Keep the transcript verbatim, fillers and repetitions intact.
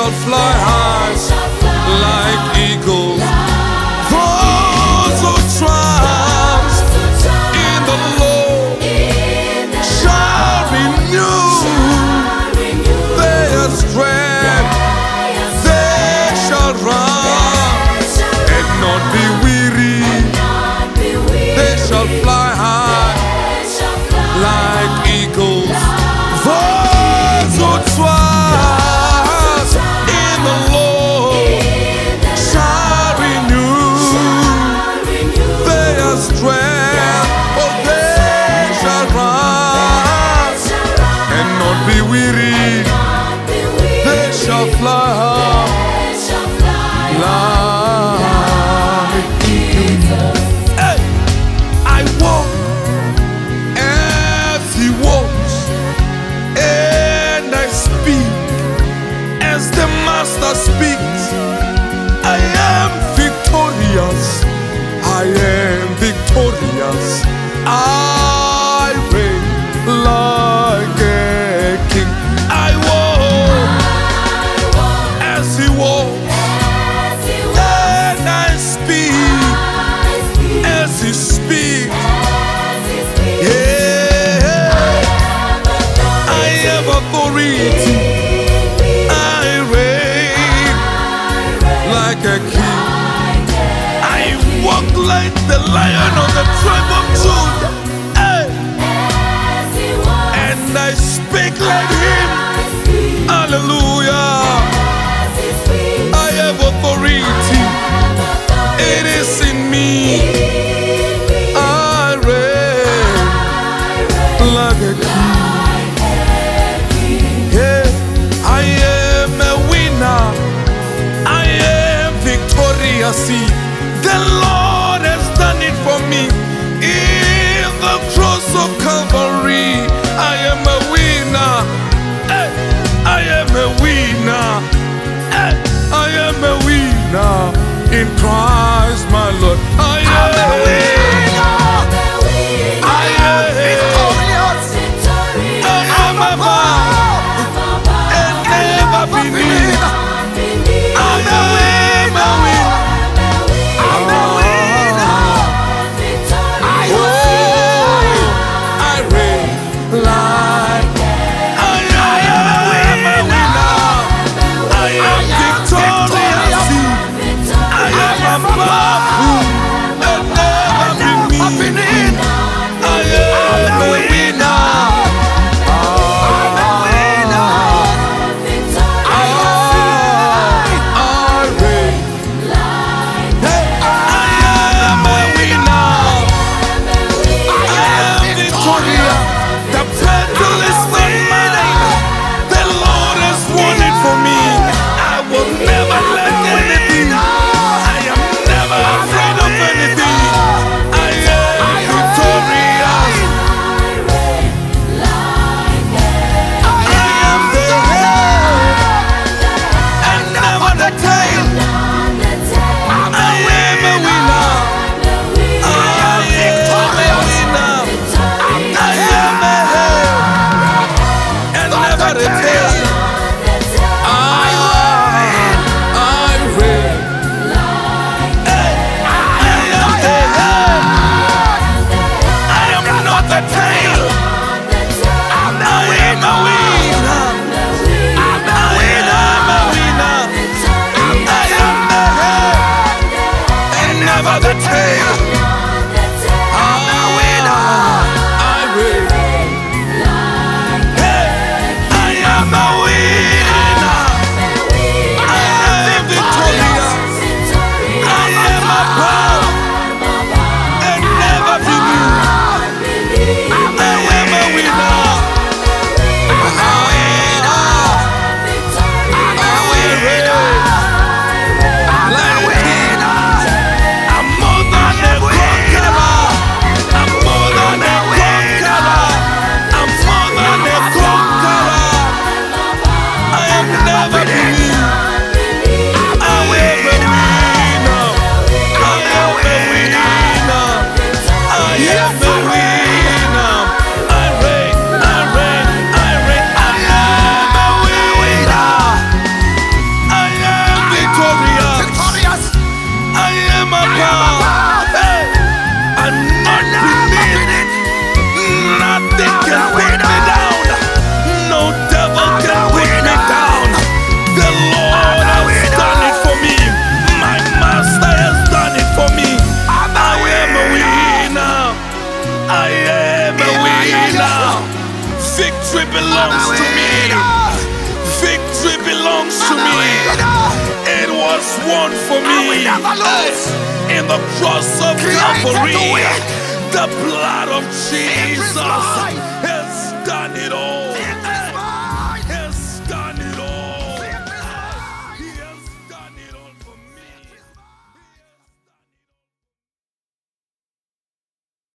shall fly high like eagles. Those who trust in the Lord shall renew their strength. They shall run and not be weary. They shall fly high like eagles. Those who trust in the Lord shall renew their strength. Oh, they shall run and not be weary. They shall fly high like eagles. Hey, I walk as He walks, and I speak as the Master speaks. I am victorious. I am victorious. I reign like a king. I walk as He walks, and I speak as He speaks. Yeah, I have authority. I reign like a king. I walk like the Lion of the tribe of Judah. Hey. And I speak like Him. Hallelujah. I have authority. It is in me. I reign like a king. Yeah, I am a winner. I am victorious. The Lord has done it for me. In the cross of Calvary, I am a winner. Hey, I am a winner. Hey, I am a winner in Christ my Lord. I am a winner. I am victorious. I am above and never beneath. I am a winner. Victory belongs to me. Victory belongs to me. It was won for me in the cross of Calvary. The blood of Jesus has done it all.